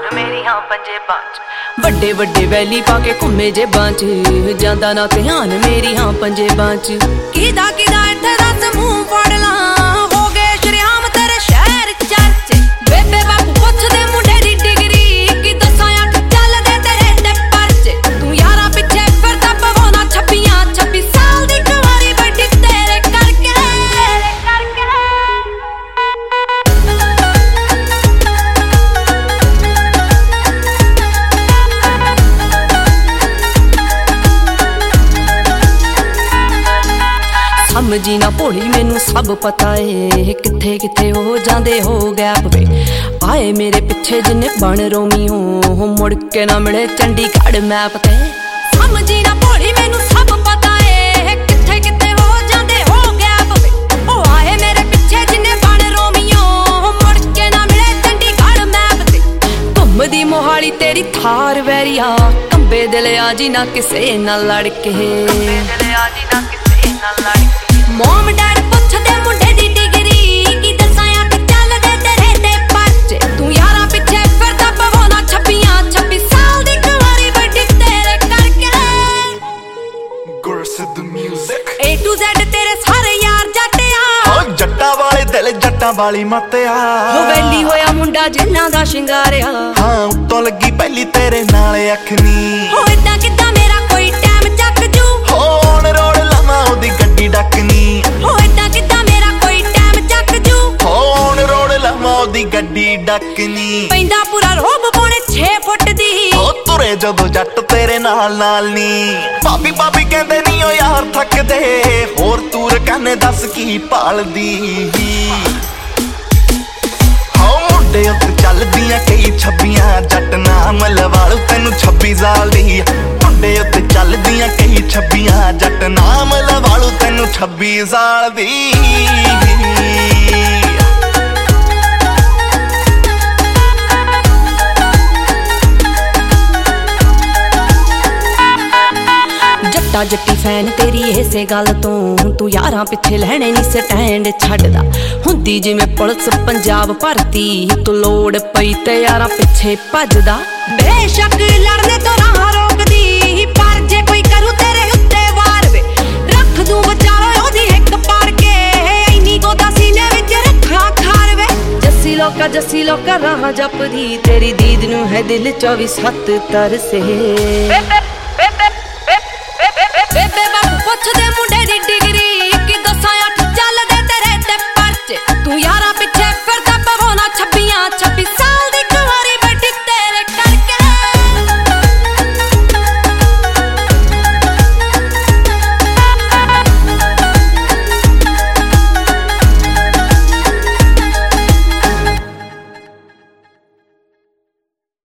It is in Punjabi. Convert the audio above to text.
ਮੇਰੀਆਂ ਪੰਜੇਬਾਂ ਚ ਵੱਡੇ ਵੱਡੇ ਵੈਲੀ ਪਾ ਕੇ ਘੁੰਮੇ ਜੇਬਾਂ ਚ ਜਾਂਦਾ ਨਾ ਧਿਆਨ ਮੇਰੀਆਂ ਪੰਜੇਬਾਂ ਚ ਕਿਦਾ ਕਿਦਾ ਇੱਥੇ ਦੱਸ ਮੂੰਹ ਫੜ ਲਾਂ ਹੋ ਗਏ ਸ਼ਰਿਆਮ ਤੇਰੇ ਸ਼ਹਿਰ ਚਰਚੇ ਬੇਬੇ ਬਾਪੂ ਪੁੱਛਦੇ ਮੁੰਡੇ ਦੀ ਡਿਗਰੀ ਕੀ ਦੱਸਾਂ ਅੱਠ ਚੱਲਦੇ ਤੇਰੇ ਤੇ ਪਰਚੇ ਤੂੰ ਯਾਰਾਂ ਪਿੱਛੇ ਫਿਰਦਾ ਪਵਾਉਣਾ 26 ਸਾਲ ਦੀ ਕੁਆਰੀ ਵੱਡੀ ਤੇਰੇ ਕਰਕੇ ਸਮਝੀ ਨਾ ਭੋਲੀ ਮੈਨੂੰ ਸਭ ਪਤਾ ਏ ਕਿੱਥੇ ਕਿੱਥੇ ਹੋ ਜਾਂਦੇ ਹੋ ਗੈਪ ਵੇ ਆਏ ਮੇਰੇ ਪਿੱਛੇ ਜਿੰਨੇ ਬਣ ਰੋਮੀਓ ਮੁੜ ਕੇ ਨਾ ਮਿਲੇ ਚੰਡੀਗੜ੍ਹ ਮੈਪ ਤੇ ਸਮਝੀ ਨਾ ਭੋਲੀ ਮੈਨੂੰ ਸਭ ਪਤਾ ਏ ਕਿੱਥੇ ਕਿੱਥੇ ਹੋ ਜਾਂਦੇ ਹੋ ਗੈਪ ਵੇ ਉਹ ਆਏ ਮੇਰੇ ਪਿੱਛੇ ਜਿੰਨੇ ਬਣ ਰੋਮੀਓ ਮੁੜ ਕੇ ਨਾ ਮਿਲੇ ਚੰਡੀਗੜ੍ਹ ਮੈਪ ਤੇ ਘੁੰਮਦੀ ਮੋਹਾਲੀ ਤੇਰੀ ਥਾਰ ਵੈਰੀਆ ਕੰਬੇ ਦਿਲ ਆ ਜੀ ਨਾ ਕਿਸੇ ਨਾਲ ਲੜ ਕੇ ਕੰਬੇ ਦਿਲ ਆ ਜੀ ਨਾ ਕਿਸੇ ਨਾਲ ਲੜ ਕੇ ਮੋਮ ਡੈਡ ਪੁੱਛਦੇ ਮੁੰਡੇ ਦੀ ਡਿਗਰੀ ਕੀ ਦੱਸਾਂ ਅੱਖ ਚੱਲਦੇ ਤੇਰੇ ਤੇ ਪਰਚੇ ਤੂੰ ਯਾਰਾਂ ਪਿੱਛੇ ਫਿਰਦਾ ਪਵਾਉਣਾ 26 ਸਾਲ ਦੀ ਕੁਆਰੀ ਵੱਡੀ ਤੇਰੇ ਕਰਕੇ Gursidh music A to Z ਤੇਰੇ ਸਾਰੇ ਯਾਰ ਜੱਟਿਆ ਹੋ ਜੱਟਾਂ ਵਾਲੇ ਦਿਲ ਜੱਟਾਂ ਵਾਲੀ ਮੱਤਿਆ ਹੋ ਵੈਲੀ ਹੋਇਆ ਮੁੰਡਾ ਜਿੰਨਾਂ ਦਾ ਸ਼ਿੰਗਾਰਿਆ ਹਾਂ ਉੱਤੋਂ ਲੱਗੀ ਪਹਿਲੀ ਤੇਰੇ ਨਾਲ ਅੱਖ ਨੀ ਹੋ ਇਦਾਂ ਕਿੱਦਾਂ ਮੇਰਾ ਕੋਈ ਟਾਈਮ ਚੱਕ ਜੂ ਹੋ ਔਨ ਰੋਡ ਲਾਵਾਂ ਉਹਦੀ ਗੱਡੀ ਡੱਕਨੀ ਹੋ ਇਦਾਂ ਕਿੱਦਾਂ ਮੇਰਾ ਕੋਈ ਟਾਈਮ ਚੱਕ ਜੂ ਹੋ ਔਨ ਰੋਡ ਲਾਵਾਂ ਉਹਦੀ ਗੱਡੀ ਡੱਕਨੀ ਪੈਂਦਾ ਪੂਰਾ ਰੋਬ ਪੌਣੇ 6 ਫੁੱਟ ਦੀ ਹੋ ਤੁਰੇ ਜਦੋਂ ਜੱਟ ਤੇਰੇ ਨਾਲ ਨਾਲ ਨੀ ਭਾਬੀ ਭਾਬੀ ਕਹਿੰਦੇ ਨੀ ਓ ਯਾਰ ਥੱਕਦੇ ਹੋਰ ਤੂਰ ਕਹਿੰਦੇ ਦੱਸ ਕੀ ਭਾਲਦੀ ਹੋ ਮੁੰਡੇ ਉੱਤੇ ਚੱਲਦੀਆਂ ਕਈ 26 ਜੱਟ ਨਾਮ ਲਵਾਲੂ ਤੈਨੂੰ 26 ਸਾਲ ਦੀ ਮੁੰਡੇ ਉੱਤੇ ਚੱਲਦੀਆਂ ਕਈ 26 ਜੱਟ ਨਾਮ ਲਵਾਲੂ ਤੈਨੂੰ 26 ਸਾਲ ਦੀ ਜੱਟਾ ਜੱਟੀ ਫੈਨ ਤੇਰੀ ਇਸੇ ਗੱਲ ਤੋਂ ਤੂੰ ਯਾਰਾਂ ਪਿੱਛੇ ਲੈਣੇ ਨਹੀਂ ਸਟੈਂਡ ਛੱਡਦਾ ਹੁੰਦੀ ਜਿਵੇਂ ਪੁਲਿਸ ਪੰਜਾਬ ਭਰਤੀ ਤੂੰ ਲੋੜ ਪਈ ਤੇ ਯਾਰਾਂ ਪਿੱਛੇ ਭੱਜਦਾ ਬੇਸ਼ੱਕ ਲੜਨੇ ਤੋਂ ਰਾਹ ਰੋਕਦੀ ਪਰ ਜੇ ਕੋਈ ਕਰੂ ਤੇਰੇ ਉੱਤੇ ਵਾਰ ਵੇ ਰੱਖ ਦੂੰ ਵਿਚਾਲੇ ਉਹਦੀ ਹਿੱਕ ਪਾੜ ਕੇ ਇੰਨੀ ਗੋਦਾ ਸੀਨੇ ਵਿੱਚ ਰੱਖਾਂ ਖਾਰ ਵੇ ਜੱਸੀ ਲੋਕਾ ਰਾਹ ਜਪਦੀ ਤੇਰੀ ਦੀਦ ਨੂੰ ਹੈ ਦਿਲ 24/7 ਤਰਸੇ